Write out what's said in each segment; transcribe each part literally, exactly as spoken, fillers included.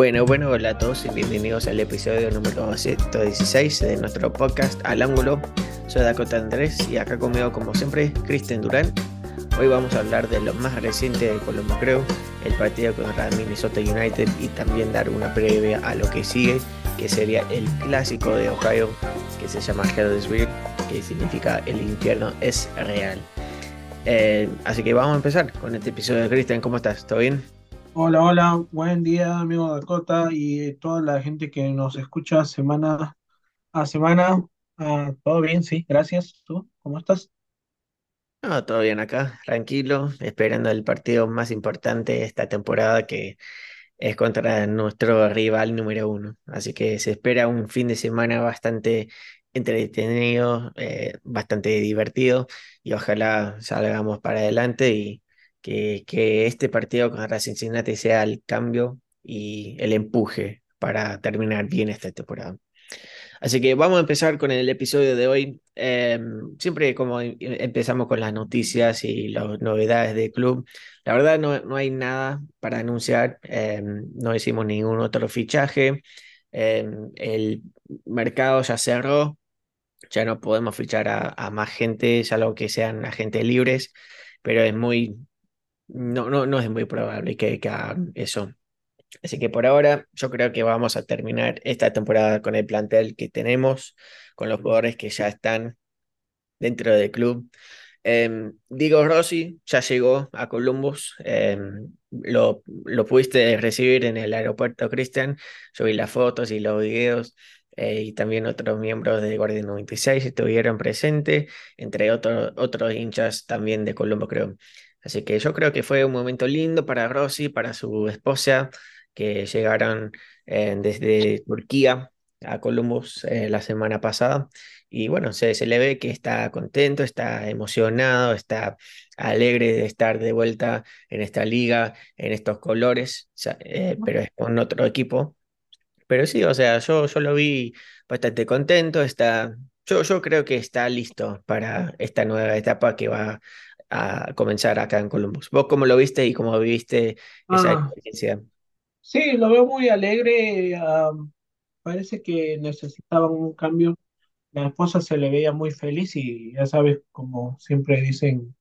Bueno, bueno, hola a todos y bienvenidos al episodio número ciento dieciséis de nuestro podcast Al Ángulo. Soy Dakota Andrés y acá conmigo, como siempre, Cristian Durán. Hoy vamos a hablar de lo más reciente de Columbus Crew, el partido contra Minnesota United y también dar una previa a lo que sigue, que sería el clásico de Ohio, que se llama Hell's Real, que significa el infierno es real. Eh, así que vamos a empezar con este episodio. Cristian, ¿cómo estás? ¿Todo bien? Hola, hola, buen día, amigo Dakota y toda la gente que nos escucha semana a semana. Ah, todo bien, sí, gracias. ¿Tú cómo estás? No, todo bien acá, tranquilo, esperando el partido más importante de esta temporada que es contra nuestro rival número uno. Así que se espera un fin de semana bastante entretenido, eh, bastante divertido y ojalá salgamos para adelante y que, que este partido contra Cincinnati sea el cambio y el empuje para terminar bien esta temporada. Así que vamos a empezar con el episodio de hoy. Eh, siempre como em- empezamos con las noticias y las novedades del club. La verdad no, no hay nada para anunciar. Eh, no hicimos ningún otro fichaje. Eh, el mercado ya cerró. Ya no podemos fichar a, a más gente, salvo que sean agentes libres. Pero es muy, no, no, no es muy probable que, que hagan eso. Así que por ahora yo creo que vamos a terminar esta temporada con el plantel que tenemos, con los jugadores que ya están dentro del club. Em, Diego Rossi ya llegó a Columbus. Em, lo, lo pudiste recibir en el aeropuerto, Cristian. Yo vi las fotos y los videos. Eh, y también otros miembros de Guardia noventa y seis estuvieron presentes, entre otros otros hinchas también de Colombo, creo. Así que yo creo que fue un momento lindo para Rossi, para su esposa, que llegaron eh, desde Turquía a Columbus eh, la semana pasada. Y bueno, se, se le ve que está contento, está emocionado, está alegre de estar de vuelta en esta liga, en estos colores, sa- eh, pero es con otro equipo. Pero sí, o sea, yo, yo lo vi bastante contento, está, yo, yo creo que está listo para esta nueva etapa que va a comenzar acá en Columbus. ¿Vos cómo lo viste y cómo viviste esa Ah, experiencia? sí, lo veo muy alegre. Ah, parece que necesitaban un cambio. La esposa se le veía muy feliz y ya sabes, como siempre dicen,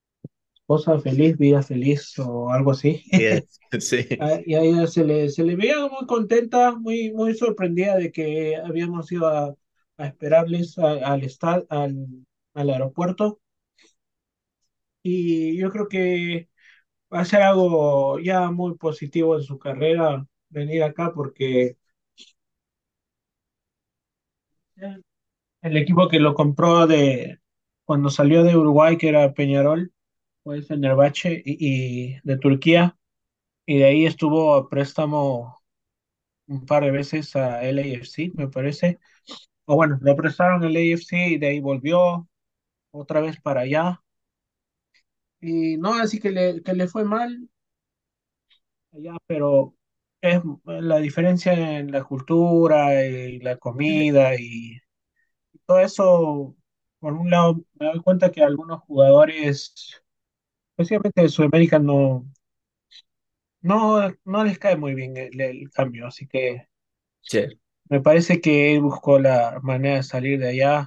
esposa feliz, vida feliz o algo así. Bien, sí, Ah, y a ella se le, se le veía muy contenta, muy, muy sorprendida de que habíamos ido a, a esperarles a- al, esta- al, al aeropuerto. Y yo creo que va a ser algo ya muy positivo en su carrera venir acá porque el equipo que lo compró de cuando salió de Uruguay, que era Peñarol, fue el Fenerbahce y, y de Turquía, y de ahí estuvo a préstamo un par de veces a L A F C, me parece. O bueno, lo prestaron el A F C y de ahí volvió otra vez para allá. Y no, así que le, que le fue mal allá, pero es la diferencia en la cultura y la comida y todo eso. Por un lado, me doy cuenta que algunos jugadores, especialmente de Sudamérica, no, no, no les cae muy bien el, el cambio. Así que sí, me parece que él buscó la manera de salir de allá.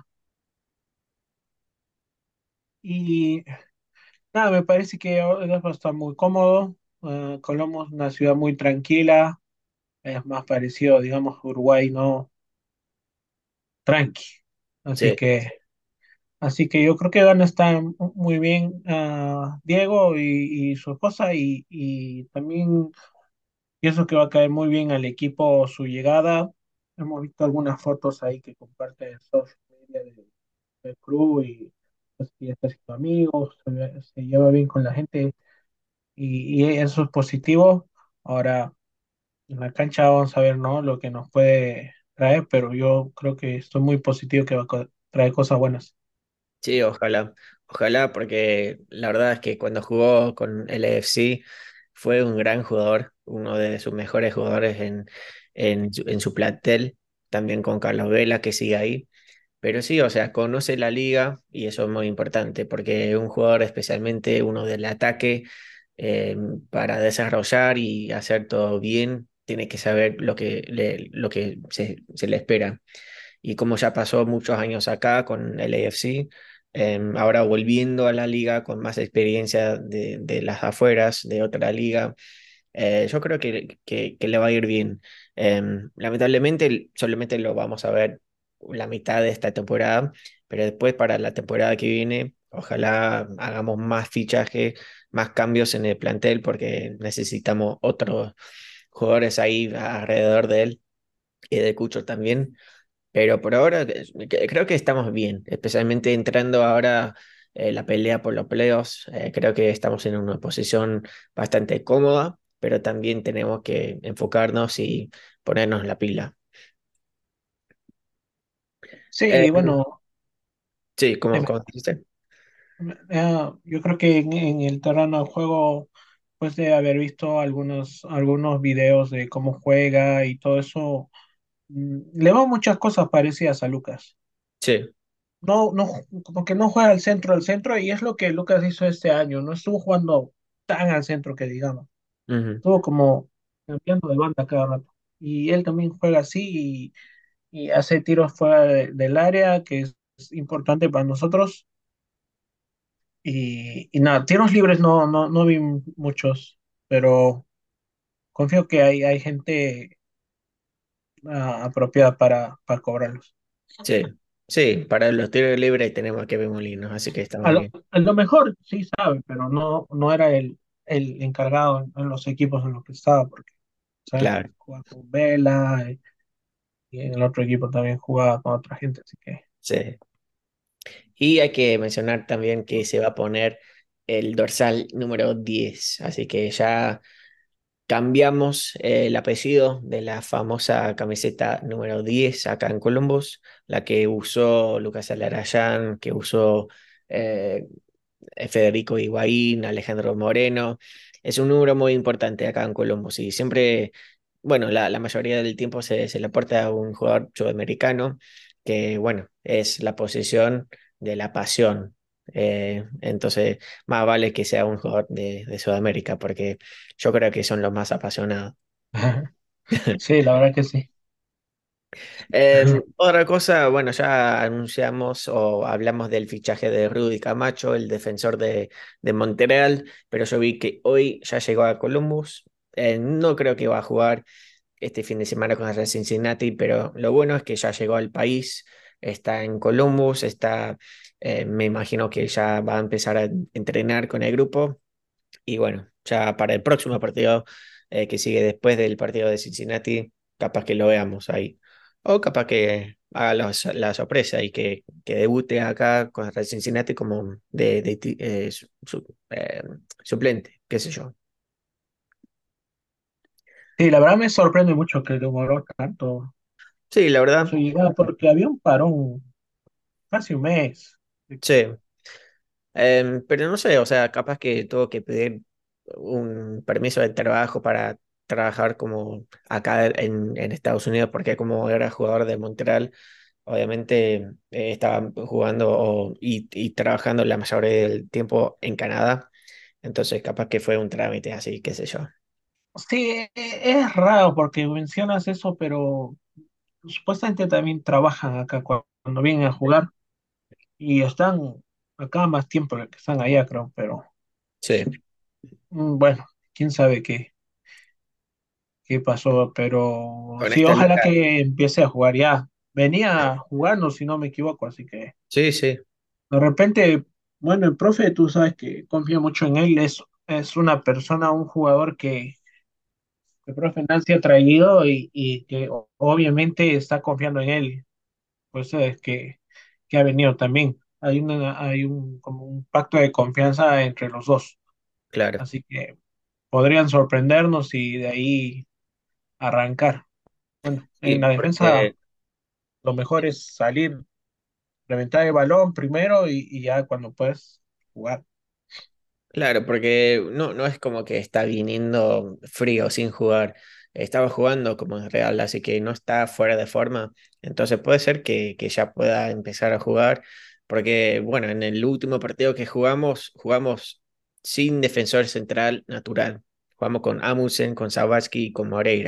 Y nada, me parece que ahora va a estar muy cómodo. Eh, Colombo es una ciudad muy tranquila, es más parecido, digamos, a Uruguay, ¿no? Tranqui. Así sí. que, así que yo creo que van a estar muy bien ah, Diego y, y su esposa y, y también pienso que va a caer muy bien al equipo su llegada. Hemos visto algunas fotos ahí que comparten en social media de- del club y pues, que ya está siendo amigos, se, ve- se lleva bien con la gente y, y eso es positivo. Ahora, en la cancha vamos a ver, ¿no? Lo que nos puede traer, pero yo creo que estoy muy positivo que va a co- traer cosas buenas. Sí, ojalá, ojalá, porque la verdad es que cuando jugó con el L A F C fue un gran jugador, uno de sus mejores jugadores en, en, su, en su plantel, también con Carlos Vela, que sigue ahí. Pero sí, o sea, conoce la liga y eso es muy importante, porque un jugador, especialmente uno del ataque, eh, para desarrollar y hacer todo bien, tiene que saber lo que le, lo que se, se le espera. Y como ya pasó muchos años acá con el A F C, em, ahora volviendo a la liga con más experiencia de, de las afueras, de otra liga, eh, yo creo que, que, que le va a ir bien. Em, lamentablemente solamente lo vamos a ver la mitad de esta temporada, pero después para la temporada que viene, ojalá hagamos más fichaje, más cambios en el plantel, porque necesitamos otros jugadores ahí alrededor de él y de Cucho también. Pero por ahora eh, que- creo que estamos bien, especialmente entrando ahora eh, la pelea por los playoffs. Eh, creo que estamos en una posición bastante cómoda, pero también tenemos que enfocarnos y ponernos la pila. Eh, Sí, bueno, sí, como, dime. como dijiste. Eh, yo creo que en, en el terreno de juego, pues de haber visto algunos, algunos videos de cómo juega y todo eso, mm, le veo muchas cosas parecidas a Lucas. Sí, No, no, como que no juega al centro, al centro, y es lo que Lucas hizo este año. No estuvo jugando tan al centro que digamos. ujú, Estuvo como cambiando de banda cada rato. Y él también juega así y, y hace tiros fuera de- del área, que es, es importante para nosotros. Y, y nada, tiros libres no, no, no vi muchos, pero confío que hay, hay gente ah, apropiada para, para cobrarlos. sí, sí, para los tiros libres tenemos que ver Molinos, así que A estamos lo, bien. a lo mejor sí sabe, pero no, no era el, el encargado en, en los equipos en los que estaba, porque sabes que Claro, jugaba con Vela y, y en el otro equipo también jugaba con otra gente, así que sí. Y hay que mencionar también que se va a poner el dorsal número diez, así que ya cambiamos eh, el apellido de la famosa camiseta número diez acá en Columbus, la que usó Lucas Alarayán, que usó eh, Federico Higuaín, Alejandro Moreno. Es un número muy importante acá en Columbus y siempre, bueno, la, la mayoría del tiempo se, se le aporta a un jugador sudamericano, que bueno, es la posición de la pasión. Eh, entonces, más vale que sea un jugador de, de Sudamérica, porque yo creo que son los más apasionados. sí, la verdad que sí. Em, otra cosa, bueno, ya anunciamos o hablamos del fichaje de Rudy Camacho, el defensor de, de Montreal, pero yo vi que hoy ya llegó a Columbus. Eh, no creo que va a jugar este fin de semana con el Cincinnati, pero lo bueno es que ya llegó al país, está en Columbus, está, eh, me imagino que ya va a empezar a entrenar con el grupo. Y bueno, ya para el próximo partido eh, que sigue después del partido de Cincinnati, capaz que lo veamos ahí. O capaz que haga la, la sorpresa y que, que debute acá con el Cincinnati como de, de ti- eh, su- su- eh, suplente, qué sé yo. Sí, la verdad me sorprende mucho que demoró tanto Sí, la verdad, su llegada, porque había un parón casi un mes. sí. Em, pero no sé, o sea, capaz que tuvo que pedir un permiso de trabajo para trabajar como acá en, en Estados Unidos, porque como era jugador de Montreal, obviamente eh, estaba jugando o- y, y trabajando la mayoría del tiempo en Canadá, entonces capaz que fue un trámite así, qué sé yo. Sí, e- es raro porque mencionas eso, pero supuestamente también trabajan acá cu- cuando vienen a jugar y están acá más tiempo que están allá, creo, pero Sí, mm, bueno, quién sabe qué, qué pasó, pero con sí, esta ojalá liga. que empiece a jugar ya. Venía jugando, si no me equivoco, así que Sí, sí, de repente, bueno, el profe, tú sabes que confía mucho en él, es, es una persona, un jugador que el profe Nancy ha traído y, y que o- obviamente está confiando en él, pues es que, que ha venido también. Hay una, hay un, como un pacto de confianza entre los dos, claro. así que podrían sorprendernos y de ahí arrancar. Bueno, en Sí, la defensa porque lo mejor es salir, reventar el balón primero y, y ya cuando puedes jugar. claro, porque no, no es como que está viniendo frío sin jugar. Estaba jugando como es real, así que no está fuera de forma. Entonces puede ser que, que ya pueda empezar a jugar. Porque, bueno, en el último partido que jugamos, jugamos sin defensor central natural. Jugamos con Amundsen, con Sabatsky y con Moreira.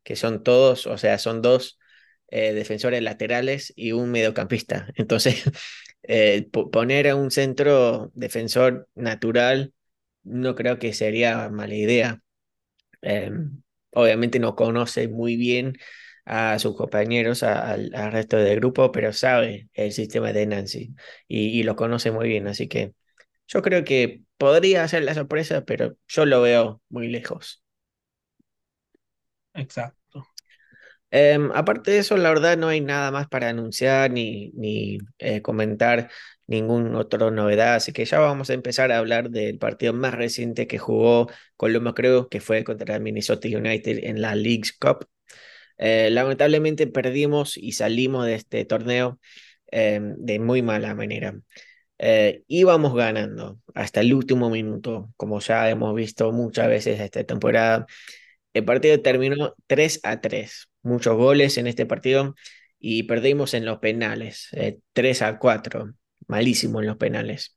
que son todos, o sea, son dos eh, defensores laterales y un mediocampista. Entonces, eh, po- poner a un centro defensor natural no creo que sería mala idea. Eh, Obviamente no conoce muy bien a sus compañeros, a- al, al resto del grupo, pero sabe el sistema de Nancy y, y lo conoce muy bien. Así que yo creo que podría ser la sorpresa, pero yo lo veo muy lejos. Exacto. Em, aparte de eso, la verdad no hay nada más para anunciar ni, ni eh, comentar ningún otro novedad, así que ya vamos a empezar a hablar del partido más reciente que jugó Columbus Crew, que fue contra el Minnesota United en la Leagues Cup. Eh, lamentablemente perdimos y salimos de este torneo em, de muy mala manera. Eh, íbamos ganando hasta el último minuto, como ya hemos visto muchas veces esta temporada. El partido terminó tres a tres, muchos goles en este partido y perdimos en los penales, eh, tres a cuatro, malísimo en los penales.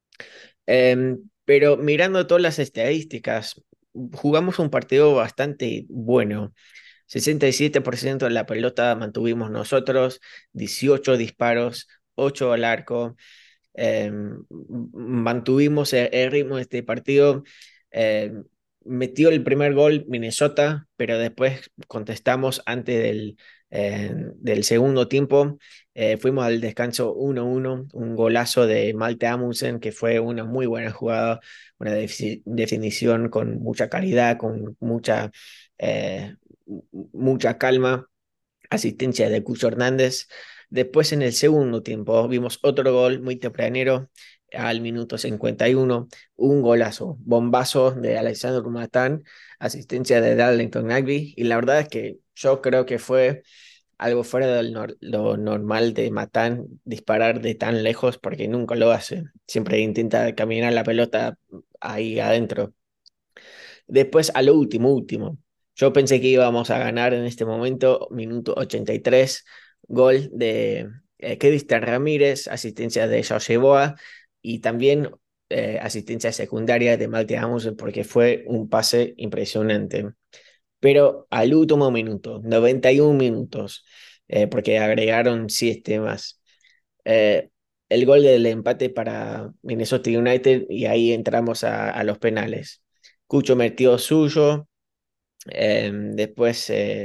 Em, pero mirando todas las estadísticas, jugamos un partido bastante bueno. Sesenta y siete por ciento de la pelota mantuvimos nosotros, dieciocho disparos, ocho al arco. Eh, Mantuvimos el, el ritmo de este partido. Eh, Metió el primer gol Minnesota, pero después contestamos antes del, eh, del segundo tiempo. Eh, fuimos al descanso uno uno, un golazo de Malte Amundsen, que fue una muy buena jugada, una defi- definición con mucha calidad, con mucha, eh, mucha calma, asistencia de Cucho Hernández. Después en el segundo tiempo vimos otro gol muy tempranero al minuto cincuenta y uno, un golazo, bombazo de Alexander Matán, asistencia de Darlington Nagby, y la verdad es que yo creo que fue algo fuera de lo lo normal de Matán disparar de tan lejos porque nunca lo hace, siempre intenta caminar la pelota ahí adentro. Después, a lo último, último. Yo pensé que íbamos a ganar en este momento, minuto ochenta y tres, gol de eh, Cristian Ramírez, asistencia de Jorge Boa y también eh, asistencia secundaria de Malte Amundsen porque fue un pase impresionante. Pero al último minuto, noventa y uno minutos, eh, porque agregaron siete más. eh, el gol del empate para Minnesota United y ahí entramos a, a los penales. Cucho metió suyo, eh, después eh,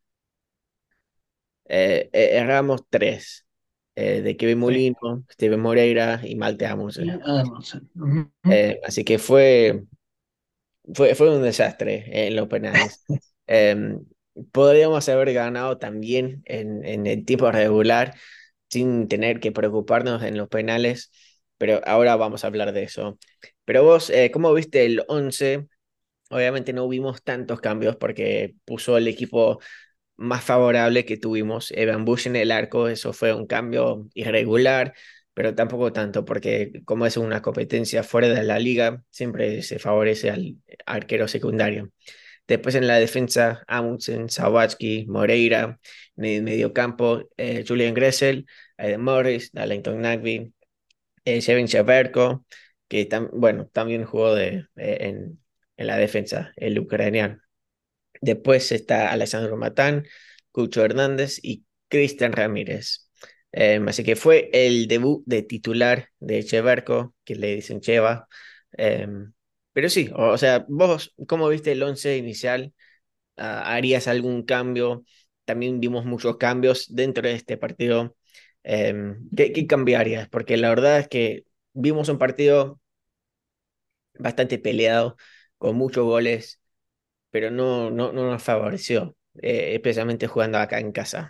eh, eh, erramos tres, eh, de Kevin Sí. Molino, Steven Moreira y Malte Y Amundsen. Amundsen. Ujú. Eh, así que fue, fue, fue un desastre en los penales. Eh, Podríamos haber ganado también en, en el tiempo regular sin tener que preocuparnos en los penales, pero ahora vamos a hablar de eso. Pero vos, eh, ¿cómo viste el once? Obviamente no vimos tantos cambios porque puso el equipo más favorable que tuvimos. Evan Bush en el arco, eso fue un cambio irregular, pero tampoco tanto, porque como es una competencia fuera de la liga, siempre se favorece al arquero secundario. Después en la defensa, Amundsen, Sawatsky, Moreira, en el mediocampo, eh, Julian Gressel, Aiden Morris, Darlington Nagby, eh, Shevin Sheverko, que tam- bueno, también jugó de, eh, en, en la defensa, el ucraniano. Después está Alessandro Matán, Cucho Hernández y Cristian Ramírez. Em, así que fue el debut de titular de Cheverko, que le dicen Cheva. Em, pero sí, o, o sea, vos, ¿cómo viste el once inicial? Ah, ¿harías algún cambio? También vimos muchos cambios dentro de este partido. Em, ¿qué, qué cambiarías? Porque la verdad es que vimos un partido bastante peleado, con muchos goles, pero no, no, no nos favoreció, eh, especialmente jugando acá en casa.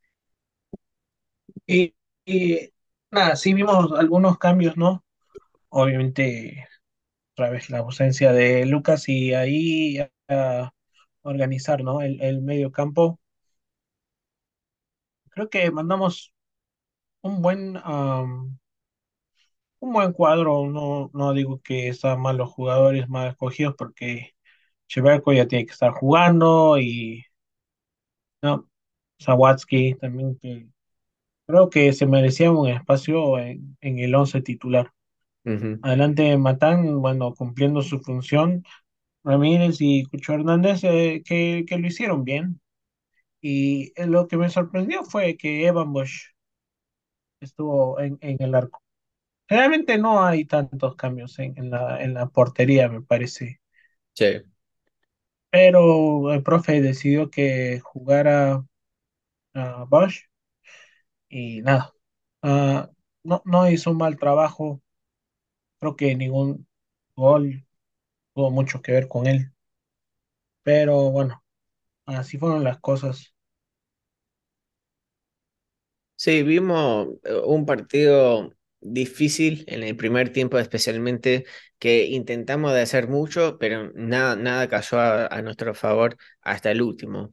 Y, y nada, sí vimos algunos cambios, ¿no? Obviamente, otra vez la ausencia de Lucas y ahí a organizar, ¿no? El, el medio campo. Creo que mandamos un buen, am, un buen cuadro. No, no digo que están mal los jugadores mal escogidos porque Cheverko ya tiene que estar jugando y no, Sawatsky también que creo que se merecía un espacio en, en el once titular. Ujú. Adelante Matán, bueno, cumpliendo su función. Ramírez y Cucho Hernández, eh, que, que lo hicieron bien. Y eh, lo que me sorprendió fue que Evan Bush estuvo en, en el arco. Realmente no hay tantos cambios en, en la, en la portería, me parece. Sí. Pero el profe decidió que jugara a Bush y nada. Ah, no, no hizo un mal trabajo. Creo que ningún gol tuvo mucho que ver con él. Pero bueno, así fueron las cosas. Sí, vimos eh, un partido difícil en el primer tiempo especialmente, que intentamos de hacer mucho, pero nada, nada cayó a, a nuestro favor hasta el último.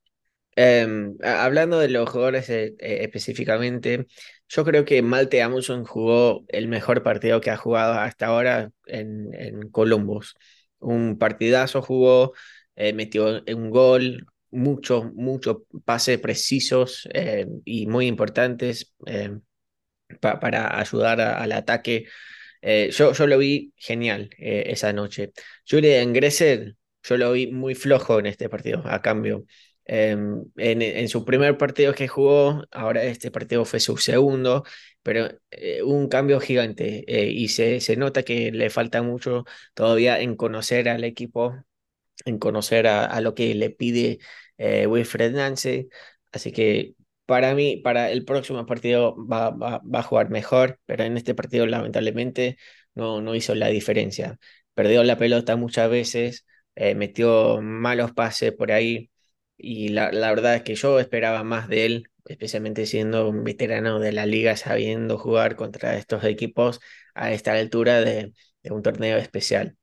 Em, a- hablando de los jugadores eh, eh, específicamente, yo creo que Malte Amundsen jugó el mejor partido que ha jugado hasta ahora en, en Columbus. Un partidazo jugó, eh, metió un gol, muchos, muchos pases precisos eh, y muy importantes eh, pa- para ayudar a- al ataque. Eh, yo, yo lo vi genial eh, esa noche. Julian Gressel, yo lo vi muy flojo en este partido, a cambio. Em, en, en su primer partido que jugó, ahora este partido fue su segundo, pero eh, hubo un cambio gigante eh, y se, se nota que le falta mucho todavía en conocer al equipo, en conocer a, a lo que le pide eh, Wilfred Nancy. Así que para mí, para el próximo partido va, va, va a jugar mejor, pero en este partido lamentablemente no, no hizo la diferencia. Perdió la pelota muchas veces, eh, metió malos pases por ahí y la, la verdad es que yo esperaba más de él, especialmente siendo un veterano de la liga, sabiendo jugar contra estos equipos a esta altura de, de un torneo especial.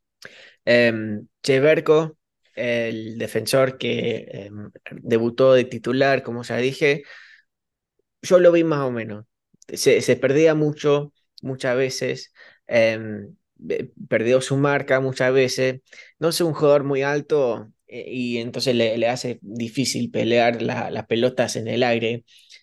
Em, Cheverko, el defensor que em, debutó de titular, como ya dije, yo lo vi más o menos. Se, se perdía mucho, muchas veces. em, eh, Perdió su marca muchas veces. No es un jugador muy alto eh, y entonces le, le hace difícil pelear la- las pelotas en el aire.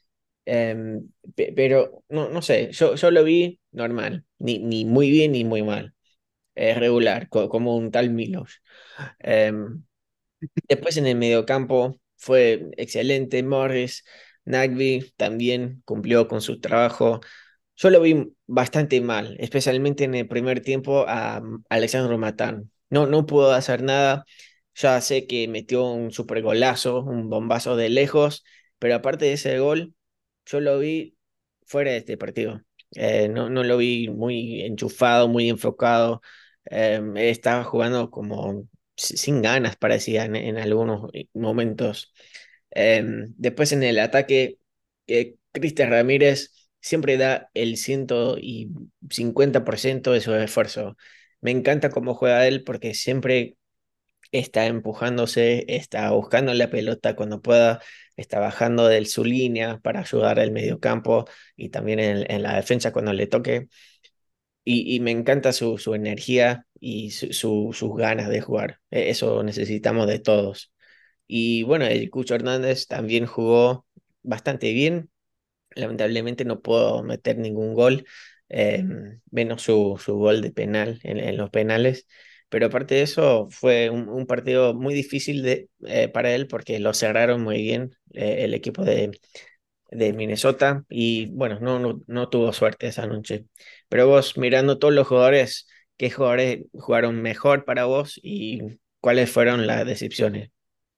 Em, pe- pero no, no sé, yo, yo lo vi normal, ni, ni muy bien ni muy mal. Eh, regular, co- como un tal Milos. Em, Después en el mediocampo fue excelente. Morris, Nagby también cumplió con su trabajo. Yo lo vi bastante mal, especialmente en el primer tiempo a mm, Alexandro Matán. No, no pudo hacer nada. Ya sé que metió un super golazo, un bombazo de lejos, pero aparte de ese gol, yo lo vi fuera de este partido. Eh, no, no lo vi muy enchufado, muy enfocado. Eh, estaba jugando como si- sin ganas, parecía en, en algunos momentos. Eh, Después en el ataque, eh, Cristian Ramírez siempre da el ciento cincuenta por ciento de su esfuerzo. Me encanta cómo juega él porque siempre está empujándose, está buscando la pelota cuando pueda, está bajando de su línea para ayudar al mediocampo y también en, en la defensa cuando le toque. Y, y me encanta su, su energía y su, su- sus ganas de jugar. E- Eso necesitamos de todos. Y bueno, el Cucho Hernández también jugó bastante bien. Lamentablemente no puedo meter ningún gol, eh, menos su, su gol de penal en, en los penales. Pero aparte de eso, fue un, un partido muy difícil de, eh, para él porque lo cerraron muy bien eh, el equipo de, de Minnesota y bueno, no, no, no tuvo suerte esa noche. Pero vos, mirando todos los jugadores, ¿qué jugadores jugaron mejor para vos y cuáles fueron las decepciones?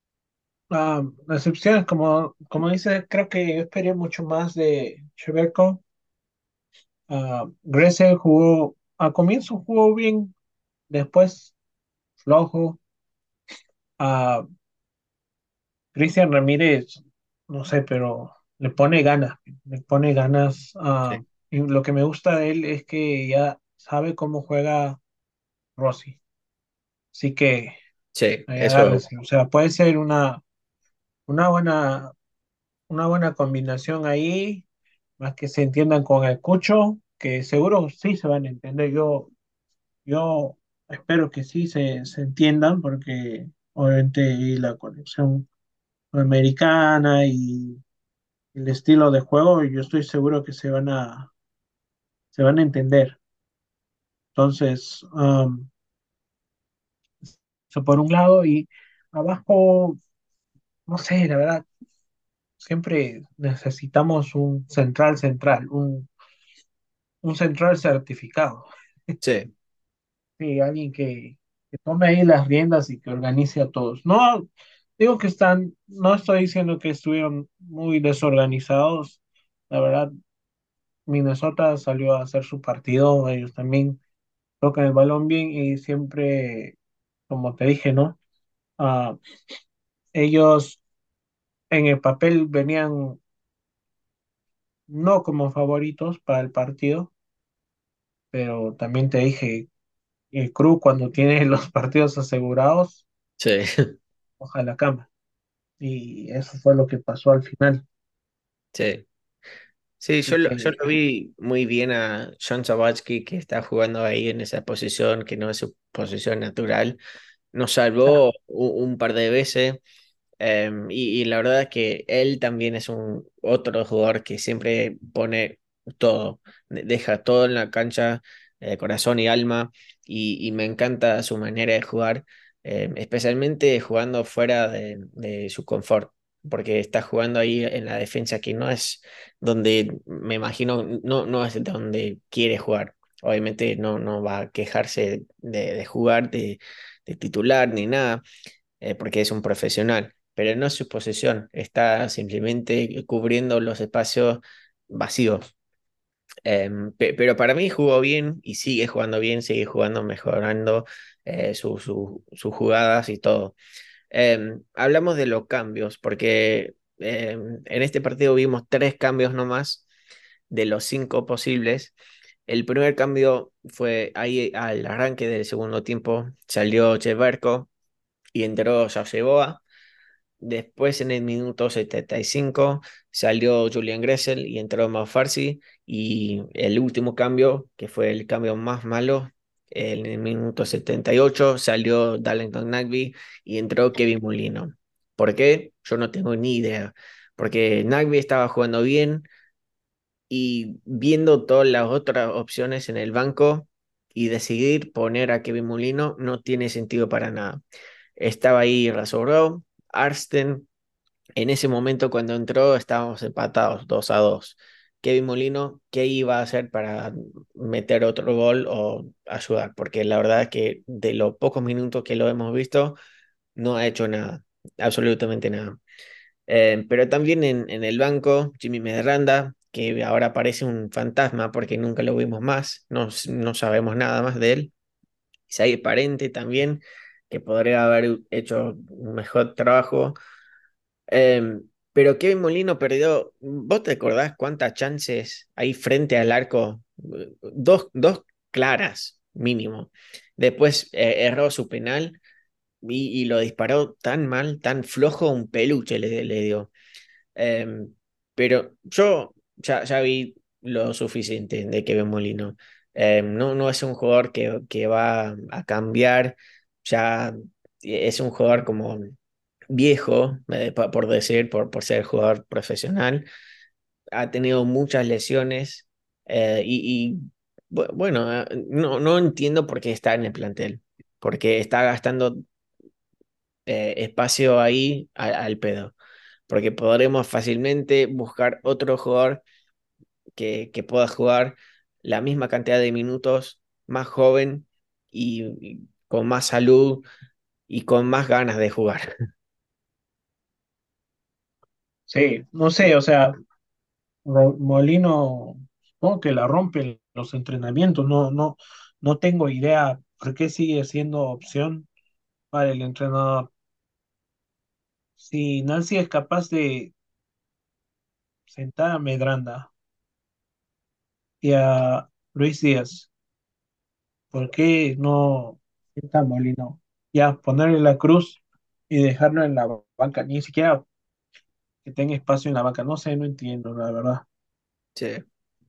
Ah, la excepción, como, como dice, creo que yo esperé mucho más de Cheverko. Ah, Gressel jugó, al comienzo jugó bien, después flojo. Ah, Cristian Ramírez, no sé, pero le pone ganas, le pone ganas. Ah, Sí, y lo que me gusta de él es que ya sabe cómo juega Rossi. Así que sí, ahí eso, agárrese. O sea, puede ser una, una buena, una buena combinación ahí, más que se entiendan con el Cucho, que seguro sí se van a entender. Yo, yo espero que sí se, se entiendan, porque obviamente ahí la conexión americana y el estilo de juego, yo estoy seguro que se van a, se van a entender. Entonces, um, eso por un lado, y abajo, no sé, la verdad. siempre necesitamos un central central, un, un central certificado. Sí, Sí, alguien que, que tome ahí las riendas y que organice a todos. No, digo que están, no estoy diciendo que estuvieron muy desorganizados. La verdad, Minnesota salió a hacer su partido, ellos también tocan el balón bien y siempre, como te dije, ¿no? Ah, ellos en el papel venían no como favoritos para el partido, pero también te dije, el Crew cuando tiene los partidos asegurados, sí, ojalá la cama. Y eso fue lo que pasó al final. sí. Sí, yo Así lo, yo que, lo vi muy bien a John Sabatsky, que está jugando ahí en esa posición, que no es su posición natural. Nos claro, salvó u- un, par de veces. Em, y, y la verdad es que él también es un otro jugador que siempre pone todo, de- deja todo en la cancha, eh, corazón y alma, y, y me encanta su manera de jugar, em, especialmente jugando fuera de, de su confort, porque está jugando ahí en la defensa que no es donde, me imagino, no, no es donde quiere jugar. Obviamente no, no va a quejarse de, de jugar de, de titular ni nada, eh, porque es un profesional, pero no es su posición, está simplemente cubriendo los espacios vacíos. Em, pe- pero para mí jugó bien y sigue jugando bien, sigue jugando, mejorando eh, su- su- sus jugadas y todo. Em, hablamos de los cambios, porque em, en este partido vimos tres cambios nomás de los cinco posibles. El primer cambio fue ahí al arranque del segundo tiempo, salió Cheverko y entró Boa. Después en el minuto setenta y cinco salió Julian Gressel y entró Matt Farsi. Y el último cambio, que fue el cambio más malo, en el minuto setenta y ocho salió Darlington Nagby y entró Kevin Molino. ¿Por qué? Yo no tengo ni idea. Porque Nagby estaba jugando bien y viendo todas las otras opciones en el banco y decidir poner a Kevin Molino no tiene sentido para nada. Estaba ahí Razoró, Arsten. En ese momento, cuando entró, estábamos empatados dos a dos. Kevin Molino, ¿qué iba a hacer para meter otro gol o ayudar? Porque la verdad es que de los pocos minutos que lo hemos visto, no ha hecho nada, absolutamente nada. Eh, pero también en, en el banco, Jimmy Medranda, que ahora parece un fantasma porque nunca lo vimos más, no, no sabemos nada más de él. Isaiah Parente también, que podría haber hecho un mejor trabajo. Em, pero Kevin Molino perdió. ¿Vos te acordás cuántas chances hay frente al arco? Dos, dos claras, mínimo. Después eh, erró su penal y, y lo disparó tan mal, tan flojo, un peluche le, le dio. Em, pero yo ya, ya vi lo suficiente de Kevin Molino. Em, no, no es un jugador que, que va a cambiar. Ya es un jugador como viejo, eh, pa- por decir, por, por ser jugador profesional. Ha tenido muchas lesiones eh, y, y, bu- bueno, eh, no, no entiendo por qué está en el plantel, porque está gastando eh, espacio ahí a- al pedo, porque podremos fácilmente buscar otro jugador que, que pueda jugar la misma cantidad de minutos, más joven y, y con más salud y con más ganas de jugar. sí, no sé, o sea, Ro- Molino, supongo que la rompe en los entrenamientos, no, no, no tengo idea por qué sigue siendo opción para el entrenador. Si Nancy es capaz de sentar a Medranda y a Luis Díaz, ¿por qué no sienta a Molino? Ya, ponerle la cruz y dejarlo en la banca, ni siquiera que tenga espacio en la banca, no sé, no entiendo, la verdad. Sí.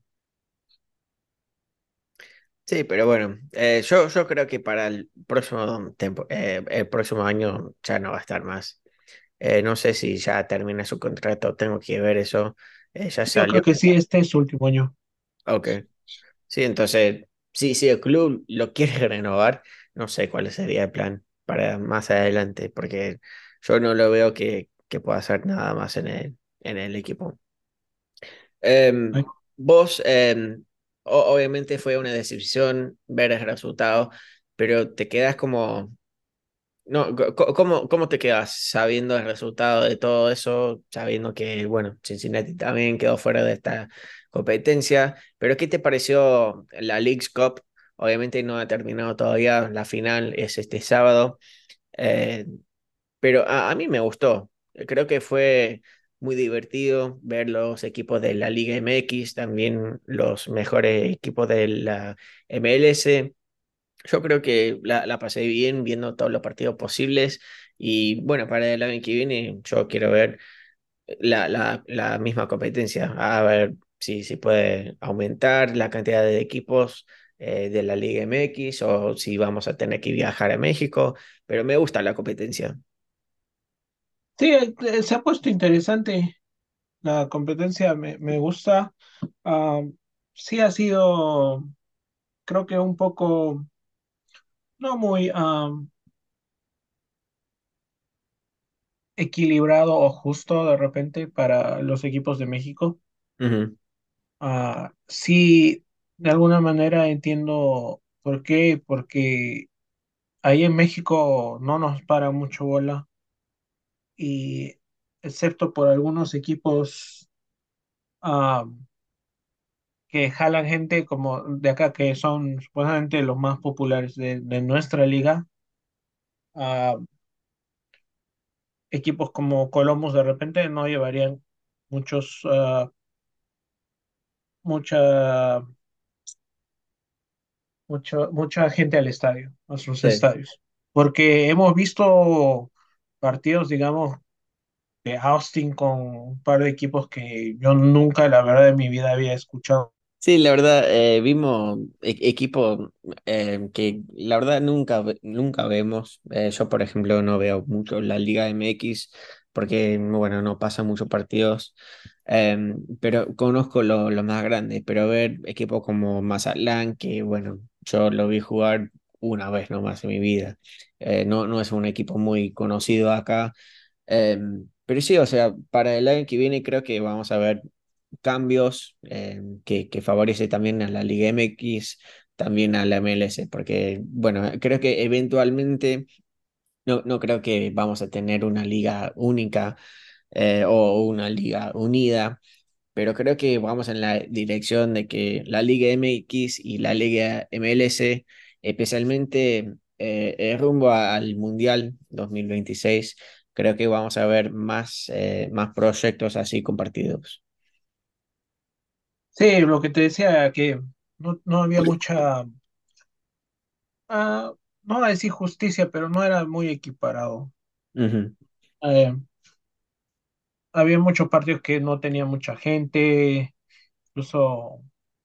Sí, pero bueno, eh, yo, yo creo que para el próximo tempo- eh, el próximo año ya no va a estar más. Eh, no sé si ya termina su contrato, tengo que ver eso. Eh, ya Yo salió. creo que sí, este es su último año. Ok. Sí, entonces, sí, si el club lo quiere renovar, no sé cuál sería el plan para más adelante, porque yo no lo veo que, que pueda hacer nada más en él. en el equipo. Em, vos, em, o- obviamente fue una decisión ver el resultado, pero te quedas como, no, co- co- ¿cómo, cómo te quedas sabiendo el resultado de todo eso, sabiendo que, bueno, Cincinnati también quedó fuera de esta competencia, pero ¿qué te pareció la Leagues Cup? Obviamente no ha terminado todavía, la final es este sábado. eh, pero a, a mí me gustó. Creo que fue muy divertido ver los equipos de la Liga M X, también los mejores equipos de la M L S. Yo creo que la, la pasé bien viendo todos los partidos posibles y bueno, para el año que viene yo quiero ver la, la, la misma competencia, a ver si, si puede aumentar la cantidad de equipos eh, de la Liga M X o si vamos a tener que viajar a México, pero me gusta la competencia. Sí, eh, se ha puesto interesante la competencia, me, me gusta. Ah, sí ha sido, creo que un poco, no muy ah, equilibrado o justo de repente para los equipos de México. Ujú. Ah, sí, de alguna manera entiendo por qué, porque ahí en México no nos para mucho bola y excepto por algunos equipos ah, que jalan gente como de acá, que son supuestamente los más populares de, de nuestra liga, ah, equipos como Columbus de repente no llevarían muchos, ah, mucha, mucho, mucha gente al estadio, a sus Sí. estadios, porque hemos visto partidos, digamos, de Austin con un par de equipos que yo nunca, la verdad, en mi vida había escuchado. Sí, la verdad, eh, vimos e- equipo eh, que la verdad nunca, ve- nunca vemos. Eh, yo, por ejemplo, no veo mucho la Liga M X porque, bueno, no pasan muchos partidos, eh, pero conozco lo, lo más grande. Pero ver equipos como Mazatlán, que, bueno, yo lo vi jugar una vez nomás en mi vida. Eh, no, no es un equipo muy conocido acá. Em, pero sí, o sea, para el año que viene creo que vamos a ver cambios em, que, que favorece también a la Liga M X, también a la M L S, porque, bueno, creo que eventualmente no, no creo que vamos a tener una liga única eh, o una liga unida, pero creo que vamos en la dirección de que la Liga M X y la Liga M L S, especialmente eh, eh, rumbo a- al Mundial dos mil veintiséis, creo que vamos a ver más, eh, más proyectos así compartidos. Sí, lo que te decía, que no, no había mucha, ah, no voy a decir justicia, pero no era muy equiparado. Ujú. Eh, Había muchos partidos que no tenía mucha gente, incluso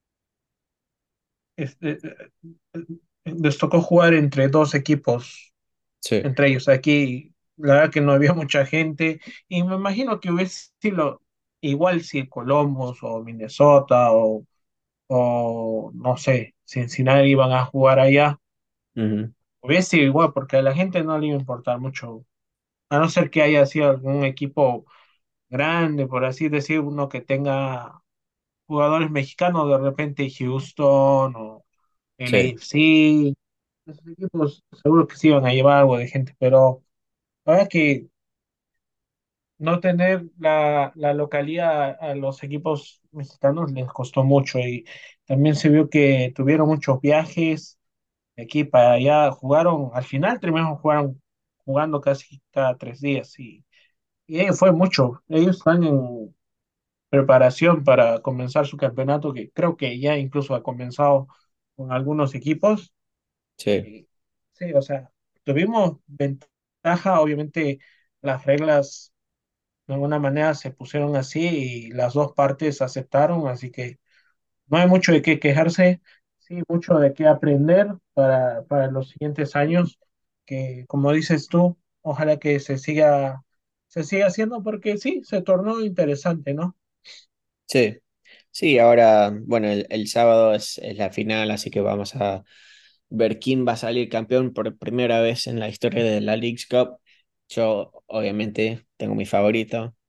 este, eh, eh, les tocó jugar entre dos equipos, Sí. entre ellos. Aquí, la verdad que no había mucha gente, y me imagino que hubiese sido igual si Columbus o Minnesota o, o no sé, Cincinnati iban a jugar allá. Ujú. Hubiese sido igual, porque a la gente no le iba a importar mucho, a no ser que haya sido algún equipo grande, por así decir, uno que tenga jugadores mexicanos, de repente Houston o el Sí, A F C, esos equipos seguro que sí iban a llevar algo de gente, pero la verdad que no tener la, la localidad a los equipos mexicanos les costó mucho y también se vio que tuvieron muchos viajes de aquí para allá, jugaron, al final terminaron jugaron, jugando casi cada tres días y, y eh, fue mucho. Ellos están en preparación para comenzar su campeonato, que creo que ya incluso ha comenzado con algunos equipos. sí, Y, sí, o sea, tuvimos ventaja, obviamente las reglas de alguna manera se pusieron así y las dos partes aceptaron, así que no hay mucho de qué quejarse, sí, mucho de qué aprender para, para los siguientes años, que como dices tú, ojalá que se siga, se siga haciendo porque sí, se tornó interesante, ¿no? sí. Sí, ahora, bueno, el, el sábado es, es la final, así que vamos a ver quién va a salir campeón por primera vez en la historia de la Leagues Cup. Yo, obviamente, tengo mi favorito.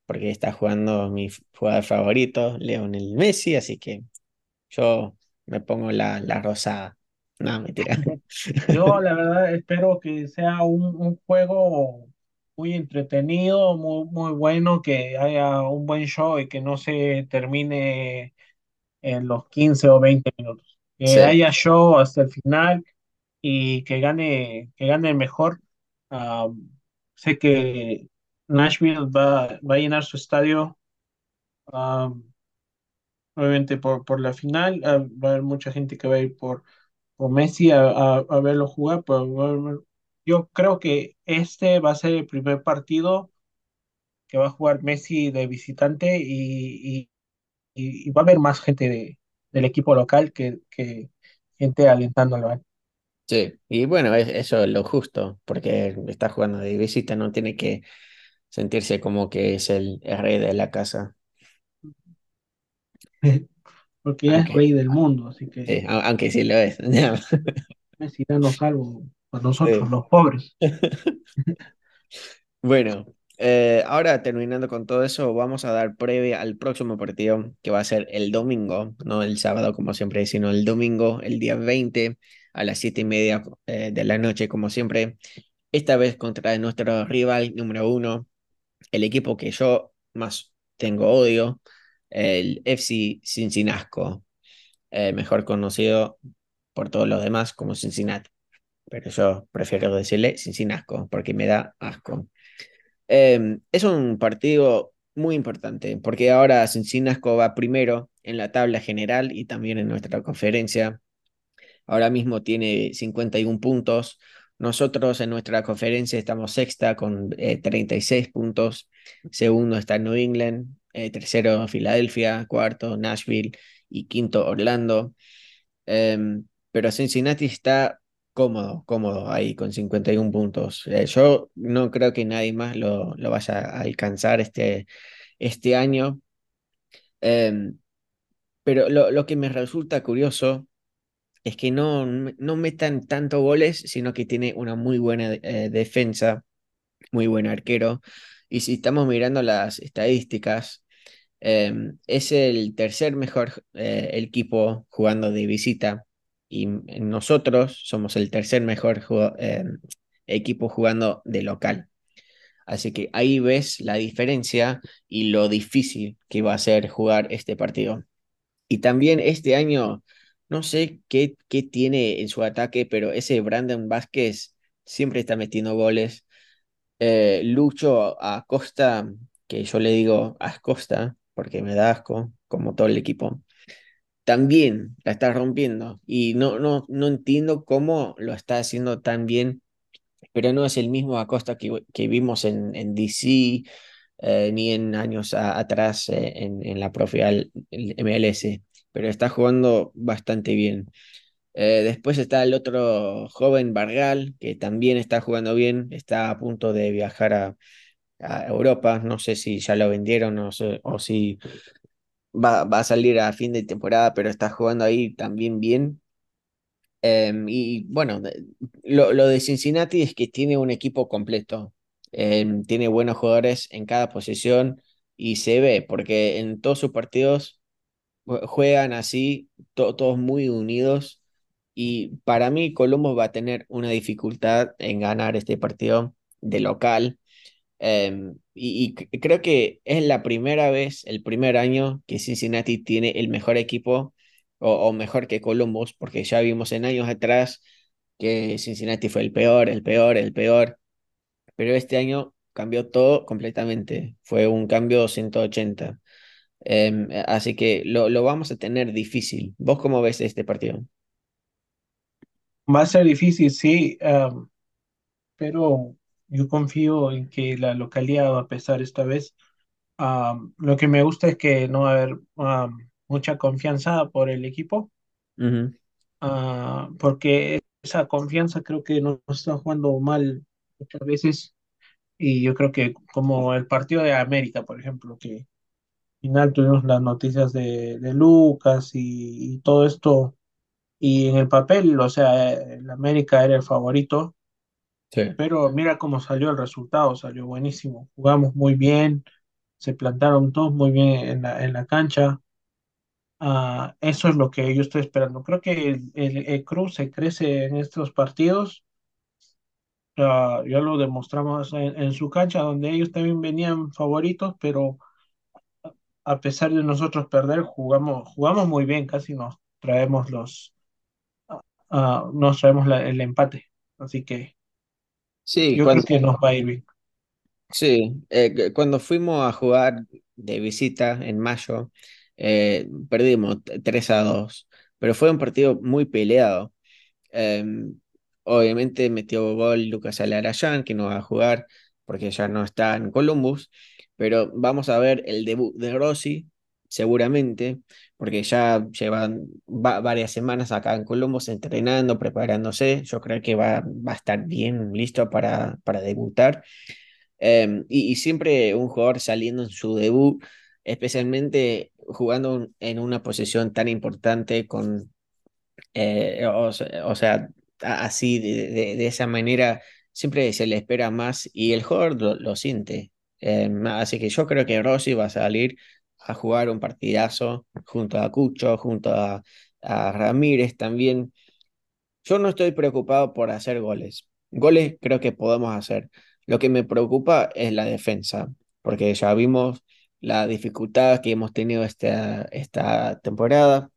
porque está jugando mi jugador favorito, Lionel Messi, así que yo me pongo la, la rosada. No, mentira. Yo la verdad espero que sea un, un juego muy entretenido, muy, muy bueno, que haya un buen show y que no se termine en los quince o veinte minutos. Que Sí, haya show hasta el final y que gane, que gane el mejor. Ah, sé que Nashville va, va a llenar su estadio, ah, obviamente por, por la final. Ah, va a haber mucha gente que va a ir por, por Messi a, a, a verlo jugar, pero va a haber- yo creo que este va a ser el primer partido que va a jugar Messi de visitante y, y- y- y va a haber más gente de, del equipo local que, que gente alentándolo a él. sí. Y bueno, es, eso es lo justo, porque está jugando de visita, no tiene que sentirse como que es el, el rey de la casa. Porque ya es Aunque, rey del mundo, así que sí, a- aunque sí lo es. Messi danos algo a nosotros, Sí. los pobres. Bueno, eh, ahora terminando con todo eso, vamos a dar previa al próximo partido que va a ser el domingo, no el sábado como siempre, sino el domingo, el día veinte a las siete y media eh, de la noche como siempre. Esta vez contra nuestro rival número uno, el equipo que yo más tengo odio, el F C Cincinnati, eh, mejor conocido por todos los demás como Cincinnati, pero yo prefiero decirle Cincinnati porque me da asco. Eh, es un partido muy importante porque ahora Cincinnati va primero en la tabla general y también en nuestra conferencia. Ahora mismo tiene cincuenta y uno puntos. Nosotros en nuestra conferencia estamos sexta con eh, treinta y seis puntos. Segundo está New England. Eh, tercero Filadelfia. Cuarto Nashville. Y quinto Orlando. Em, pero Cincinnati está cómodo, cómodo ahí con cincuenta y uno puntos. Eh, yo no creo que nadie más lo, lo vaya a alcanzar este, este año. Em, pero lo, lo que me resulta curioso es que no, no metan tanto goles, sino que tiene una muy buena eh, defensa, muy buen arquero. Y si estamos mirando las estadísticas, eh, es el tercer mejor eh, equipo jugando de visita y nosotros somos el tercer mejor ju- eh, equipo jugando de local. Así que ahí ves la diferencia y lo difícil que va a ser jugar este partido. Y también este año, no sé qué, qué tiene en su ataque, pero ese Brandon Vázquez siempre está metiendo goles. Eh, Lucho Acosta, que yo le digo Ascosta, porque me da asco, como todo el equipo, también la está rompiendo. Y no, no, no entiendo cómo lo está haciendo tan bien, pero no es el mismo Acosta que, que vimos en, en D C, eh, ni en años a- atrás eh, en, en la propia el- el M L S, pero está jugando bastante bien. Eh, después está el otro joven Bargal, que también está jugando bien, está a punto de viajar a, a Europa, no sé si ya lo vendieron no sé, o si va, va a salir a fin de temporada, pero está jugando ahí también bien. Em, y bueno, de- lo, lo de Cincinnati es que tiene un equipo completo. Em, tiene buenos jugadores en cada posición y se ve, porque en todos sus partidos jue- juegan así, to- todos muy unidos. Y para mí, Columbus va a tener una dificultad en ganar este partido de local. Em, y, y c- creo que es la primera vez, el primer año que Cincinnati tiene el mejor equipo o, o mejor que Columbus, porque ya vimos en años atrás que Cincinnati fue el peor, el peor, el peor, pero este año cambió todo completamente, fue un cambio ciento ochenta. Em, así que lo, lo vamos a tener difícil. ¿Vos cómo ves este partido? Va a ser difícil, sí, am, pero yo confío en que la localidad va a pesar esta vez. Am, lo que me gusta es que no va a haber am, mucha confianza por el equipo, Ujú. ah, porque esa confianza creo que no no está jugando mal muchas veces. Y yo creo que como el partido de América, por ejemplo, que al final tuvimos las noticias de, de Lucas y, y todo esto, y en el papel, o sea, el América era el favorito, Sí. pero mira cómo salió el resultado, salió buenísimo, jugamos muy bien, se plantaron todos muy bien en la, en la cancha. Ah, eso es lo que yo estoy esperando. Creo que el, el, el Cruz se crece en estos partidos. Ah, ya lo demostramos en, en su cancha, donde ellos también venían favoritos, pero a pesar de nosotros perder, jugamos, jugamos muy bien, casi nos traemos los, ah, nos traemos la- el empate. Así que Sí, yo creo cuando, que nos va a ir bien. sí, eh, que- cuando fuimos a jugar de visita en mayo, eh, perdimos t- tres a dos, pero fue un partido muy peleado. Em, Obviamente metió gol Lucas Alarayán, que no va a jugar porque ya no está en Columbus, pero vamos a ver el debut de Rossi, seguramente, porque ya llevan va- varias semanas acá en Columbus entrenando, preparándose. Yo creo que va, va a estar bien listo para, para debutar. Em, y, y siempre un jugador saliendo en su debut, especialmente jugando en una posición tan importante con eh, o, se- o sea, a- así, de, de- de esa manera, siempre se le espera más y el jugador lo, lo siente. Eh, así que yo creo que Rossi va a salir a jugar un partidazo junto a Cucho, junto a, a Ramírez también. Yo no estoy preocupado por hacer goles. Goles creo que podemos hacer. Lo que me preocupa es la defensa, porque ya vimos la dificultad que hemos tenido esta, esta temporada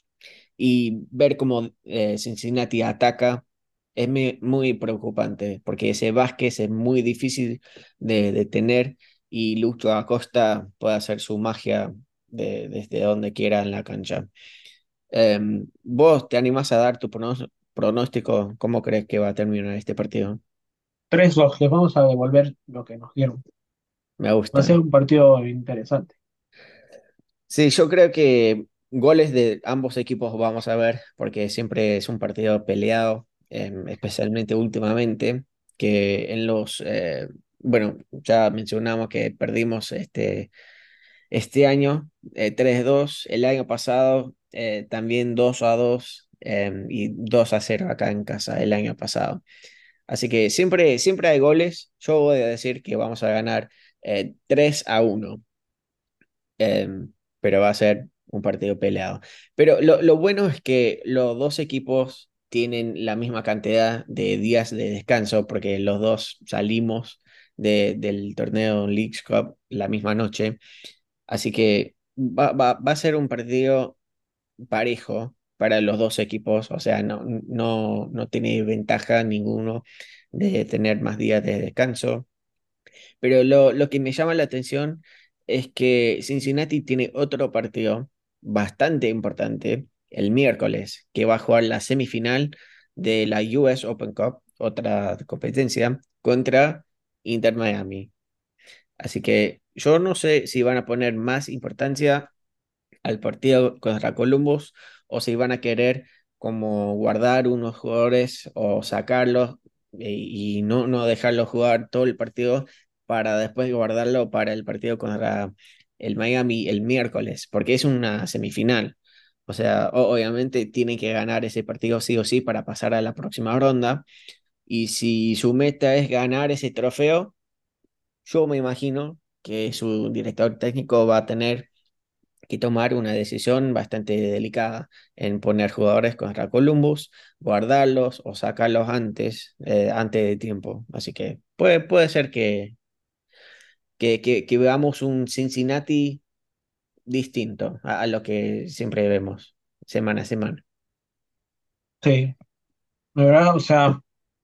y ver cómo eh, Cincinnati ataca es me- muy preocupante, porque ese Vázquez es muy difícil de detener y Lucho Acosta puede hacer su magia de- desde donde quiera en la cancha. Em, ¿vos te animás a dar tu pronos- pronóstico? ¿Cómo crees que va a terminar este partido? Tres dos les vamos a devolver lo que nos dieron. Me Va a ser gusta. un partido interesante. Sí, yo creo que goles de ambos equipos vamos a ver, porque siempre es un partido peleado, em, especialmente últimamente, que en los, eh, bueno, ya mencionamos que perdimos este, este año eh, tres dos, el año pasado eh, también dos a dos em, y dos a cero acá en casa el año pasado. Así que siempre, siempre hay goles, yo voy a decir que vamos a ganar eh, tres a uno, em, pero va a ser un partido peleado. Pero lo, lo bueno es que los dos equipos tienen la misma cantidad de días de descanso, porque los dos salimos de- del torneo Leagues Cup la misma noche. Así que va, va, va a ser un partido parejo para los dos equipos, o sea, no, no, no tiene ventaja ninguno de tener más días de descanso. Pero lo, lo que me llama la atención es que Cincinnati tiene otro partido bastante importante el miércoles, que va a jugar la semifinal de la U S Open Cup, otra competencia, contra Inter Miami. Así que yo no sé si van a poner más importancia al partido contra Columbus o si van a querer como guardar unos jugadores o sacarlos y, y no, no dejarlos jugar todo el partido para después guardarlo para el partido contra el Miami el miércoles, porque es una semifinal. O sea, o- obviamente tienen que ganar ese partido sí o sí para pasar a la próxima ronda. Y si su meta es ganar ese trofeo, yo me imagino que su director técnico va a tener que tomar una decisión bastante delicada en poner jugadores contra Columbus, guardarlos o sacarlos antes, eh, antes de tiempo. Así que puede, puede ser que, que, que, que veamos un Cincinnati distinto a, a lo que siempre vemos semana a semana. Sí, de verdad, o sea,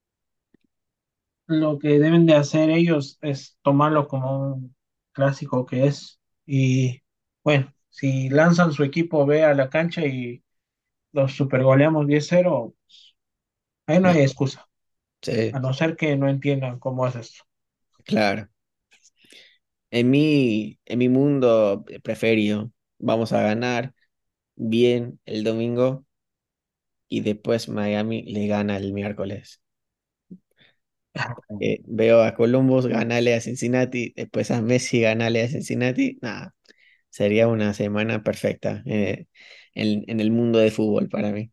lo que deben de hacer ellos es tomarlo como un clásico que es. Y bueno, si lanzan su equipo B a la cancha y los supergoleamos diez cero, ahí no No, hay excusa, sí, a no ser que no entiendan cómo es esto. claro. En mi, en mi mundo preferido, vamos a ganar bien el domingo y después Miami le gana el miércoles. Eh, veo a Columbus ganarle a Cincinnati, después a Messi ganarle a Cincinnati. Nada, sería una semana perfecta eh, en, en el mundo de fútbol para mí.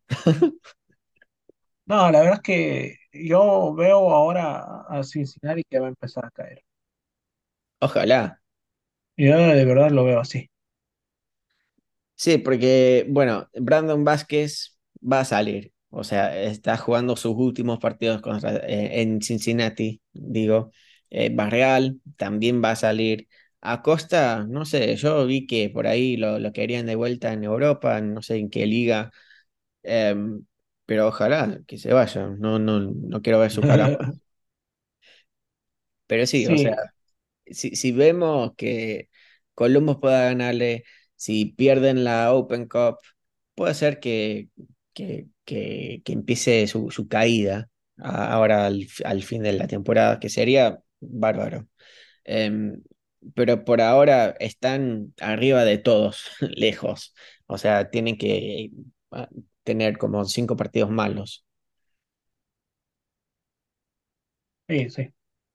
No, la verdad es que yo veo ahora a Cincinnati que va a empezar a caer. Ojalá. Yo de verdad lo veo así. Sí, porque, bueno, Brandon Vázquez va a salir. O sea, está jugando sus últimos partidos contra, eh, en Cincinnati, digo. Eh, Barreal también va a salir. Acosta, no sé, yo vi que por ahí lo, lo querían de vuelta en Europa, no sé en qué liga, em, pero ojalá que se vaya. No, no, no quiero ver su cara más. Pero sí, o sea, Sí, si, si vemos que Columbus pueda ganarle, si pierden la Open Cup, puede ser que, que, que, que empiece su, su caída a- ahora al, al fin de la temporada, que sería bárbaro. Em, pero por ahora están arriba de todos, lejos. O sea, tienen que ah, tener como cinco partidos malos. sí, sí.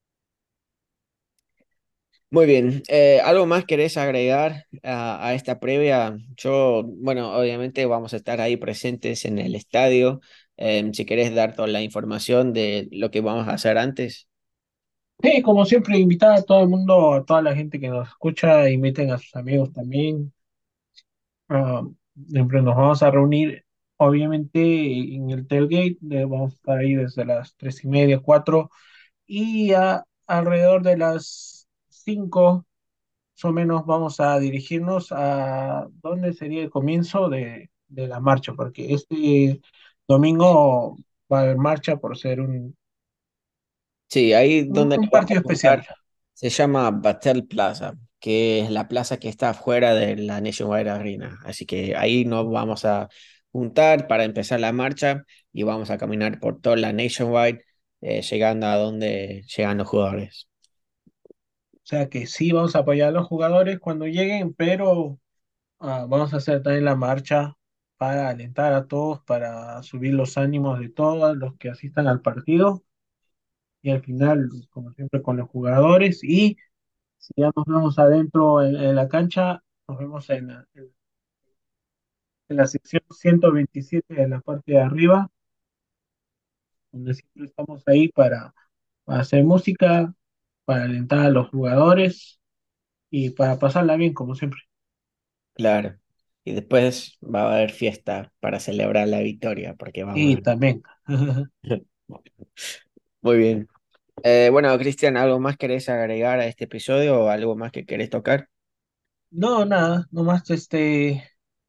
Muy bien, eh, ¿algo más querés agregar a, a esta previa? Yo, bueno, obviamente vamos a estar ahí presentes en el estadio. Em, si querés dar toda la información de lo que vamos a hacer antes. Sí, como siempre, invitar a todo el mundo, a toda la gente que nos escucha, inviten a sus amigos también. Ah, siempre nos vamos a reunir, obviamente, en el tailgate. eh, Vamos a estar ahí desde las tres y media, cuatro, y a, alrededor de las cinco, más o menos, vamos a dirigirnos a dónde sería el comienzo de, de la marcha, porque este domingo va a haber marcha por ser un, Sí, ahí un, donde un nos vamos partido a especial. juntar se llama Battelle Plaza, que es la plaza que está afuera de la Nationwide Arena. Así que ahí nos vamos a juntar para empezar la marcha y vamos a caminar por toda la Nationwide, eh, llegando a donde llegan los jugadores. O sea que sí vamos a apoyar a los jugadores cuando lleguen, pero ah, vamos a hacer también la marcha para alentar a todos, para subir los ánimos de todos los que asistan al partido, y al final, como siempre, con los jugadores. Y si ya nos vemos adentro en, en la cancha, nos vemos en la, en la sección ciento veintisiete de la parte de arriba, donde siempre estamos ahí para, para hacer música, para alentar a los jugadores y para pasarla bien, como siempre. Claro. Y después va a haber fiesta para celebrar la victoria, porque vamos a Y también. ganar. Muy bien. Eh, bueno, Cristian, ¿algo más querés agregar a este episodio o algo más que querés tocar? No, nada, nomás este,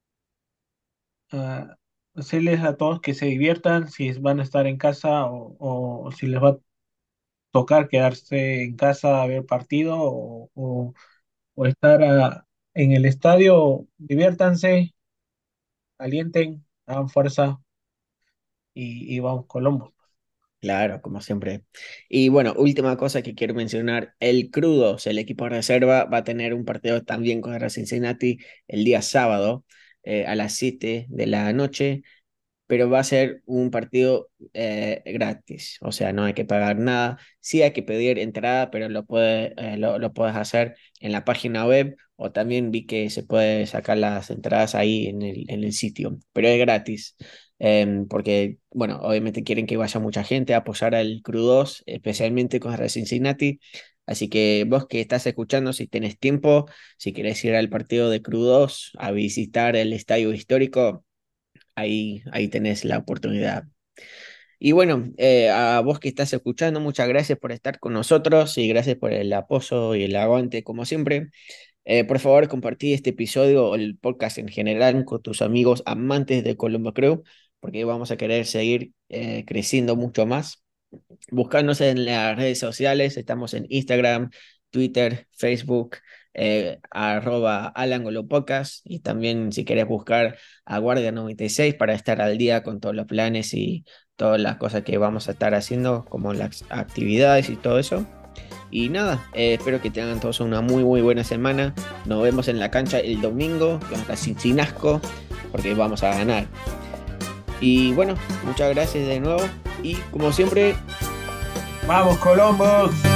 ah, decirles a todos que se diviertan, si van a estar en casa o, o si les va a tocar quedarse en casa a ver partido o, o- o estar ah, en el estadio, diviértanse, alienten, hagan fuerza y, y vamos Colombo. Claro, como siempre. Y bueno, última cosa que quiero mencionar, el Crudos, el equipo de reserva, va a tener un partido también contra Cincinnati el día sábado eh, a las siete de la noche, pero va a ser un partido eh, gratis, o sea, no hay que pagar nada. Sí hay que pedir entrada, pero lo, puede, eh, lo, lo puedes hacer en la página web o también vi que se puede sacar las entradas ahí en el, en el sitio, pero es gratis. Em, porque, bueno, obviamente quieren que vaya mucha gente a apoyar al Crudos, especialmente contra Cincinnati. Así que vos que estás escuchando, si tenés tiempo, si querés ir al partido de Crudos a visitar el estadio histórico, ahí, ahí tenés la oportunidad. Y bueno, eh, a vos que estás escuchando, muchas gracias por estar con nosotros y gracias por el apoyo y el aguante, como siempre. Eh, por favor, compartí este episodio o el podcast en general con tus amigos amantes de Colombo Crew, porque vamos a querer seguir eh, creciendo mucho más. Buscarnos en las redes sociales, estamos en Instagram, Twitter, Facebook, eh, arroba alangolopocas y también si querés buscar a Guardia noventa y seis para estar al día con todos los planes y todas las cosas que vamos a estar haciendo, como las actividades y todo eso. Y nada, eh, espero que tengan todos una muy muy buena semana. Nos vemos en la cancha el domingo contra Cincinasco porque vamos a ganar. Y bueno, muchas gracias de nuevo y como siempre, ¡Vamos, Colombos!